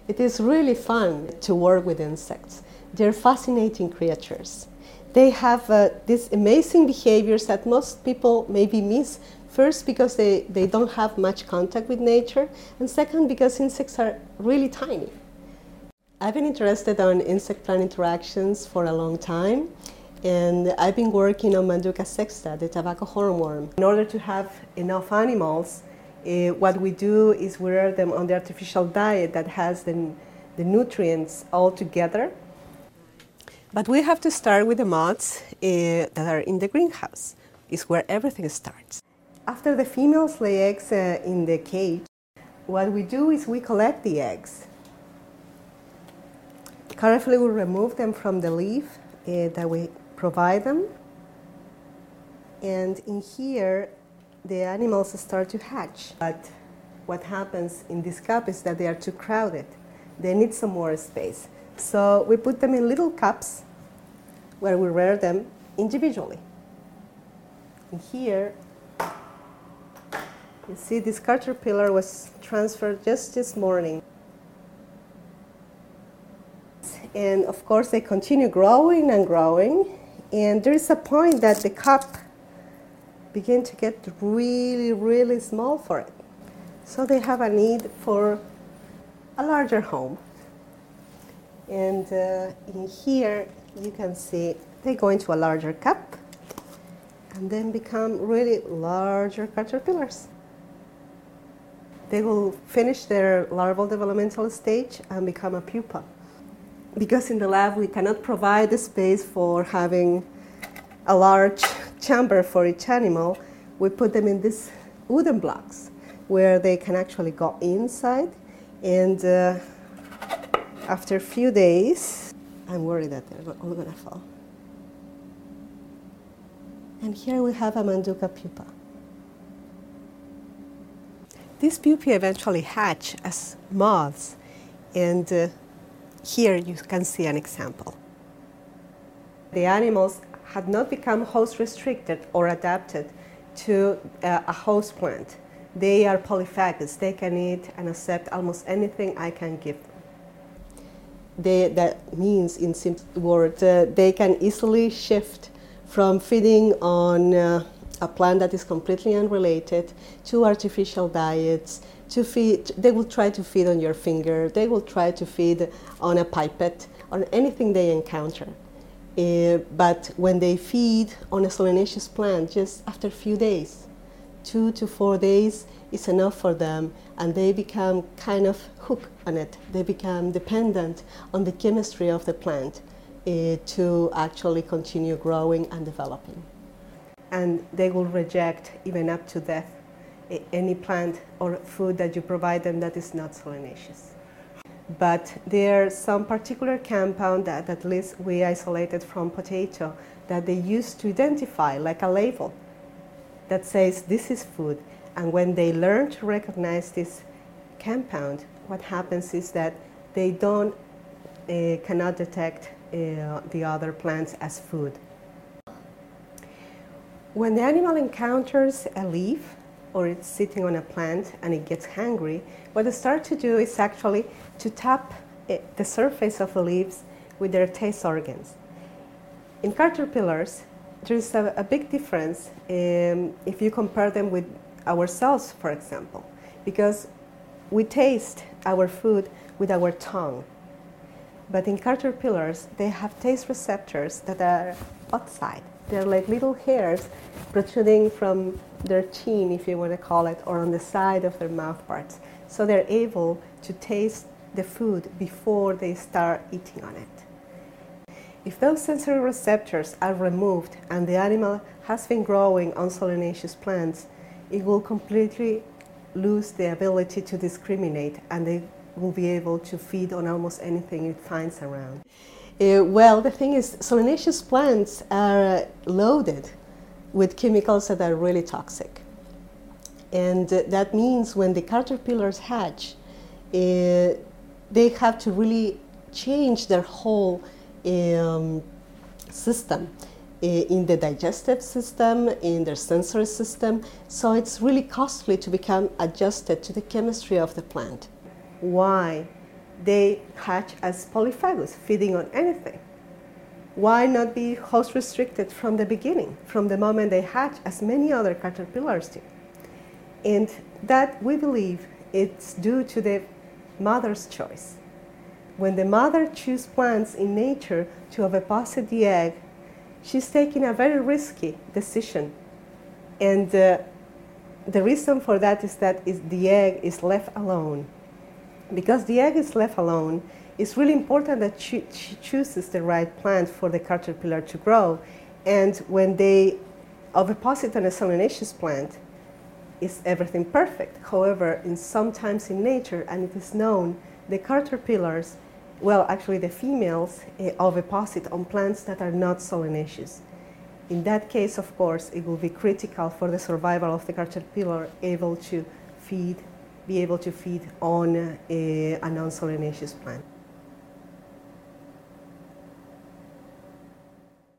It is really fun to work with insects. They're fascinating creatures. They have these amazing behaviors that most people maybe miss. First, because they don't have much contact with nature, and second, because insects are really tiny. I've been interested in insect-plant interactions for a long time, and I've been working on Manduca sexta, the tobacco hornworm. In order to have enough animals, what we do is we rear them on the artificial diet that has the nutrients all together. But we have to start with the moths that are in the greenhouse. It's where everything starts. After the females lay eggs in the cage, what we do is we collect the eggs. Carefully we remove them from the leaf that we provide them. And in here, the animals start to hatch. But what happens in this cup is that they are too crowded. They need some more space. So we put them in little cups where we rear them individually. And here, you see this caterpillar was transferred just this morning. And of course they continue growing and growing. And there is a point that the cup began to get really, really small for it. So they have a need for a larger home. And in here you can see they go into a larger cup and then become really larger caterpillars. They will finish their larval developmental stage and become a pupa. Because in the lab we cannot provide the space for having a large chamber for each animal, we put them in these wooden blocks where they can actually go inside. And after a few days, I'm worried that they're all going to fall. And here we have a Manduca pupa. These pupae eventually hatch as moths, and here you can see an example. The animals had not become host restricted or adapted to a host plant. They are polyphagous. They can eat and accept almost anything I can give them. That means, in simple words, they can easily shift from feeding on a plant that is completely unrelated to artificial diets, to feed. They will try to feed on your finger, they will try to feed on a pipette, on anything they encounter. But when they feed on a solanaceous plant, just after a few days, 2 to 4 days is enough for them, and they become kind of hooked on it. They become dependent on the chemistry of the plant to actually continue growing and developing. And they will reject, even up to death, any plant or food that you provide them that is not solanaceous. But there's some particular compound that at least we isolated from potato that they use to identify, like a label that says this is food. And when they learn to recognize this compound, what happens is that they cannot detect the other plants as food. When the animal encounters a leaf, or it's sitting on a plant and it gets hungry, what they start to do is actually to tap the surface of the leaves with their taste organs. In caterpillars, there is a big difference if you compare them with ourselves, for example, because we taste our food with our tongue. But in caterpillars, they have taste receptors that are outside. They're like little hairs protruding from their chin, if you want to call it, or on the side of their mouth parts. So they're able to taste the food before they start eating on it. If those sensory receptors are removed and the animal has been growing on solanaceous plants, it will completely lose the ability to discriminate, and they will be able to feed on almost anything it finds around. Well, the thing is, solanaceous plants are loaded with chemicals that are really toxic. And that means when the caterpillars hatch, they have to really change their whole system, in the digestive system, in their sensory system. So it's really costly to become adjusted to the chemistry of the plant. Why they hatch as polyphagous, feeding on anything. Why not be host restricted from the beginning, from the moment they hatch, as many other caterpillars do? And that, we believe, it's due to the mother's choice. When the mother chooses plants in nature to oviposit the egg, she's taking a very risky decision. And the reason for that is that the egg is left alone. Because the egg is left alone, it's really important that she chooses the right plant for the caterpillar to grow. And when they oviposit on a solanaceous plant, is everything perfect. However, sometimes in nature, and it is known, the caterpillars, well, actually the females, oviposit on plants that are not solanaceous. In that case, of course, it will be critical for the survival of the caterpillar be able to feed on a non-solanaceous plant.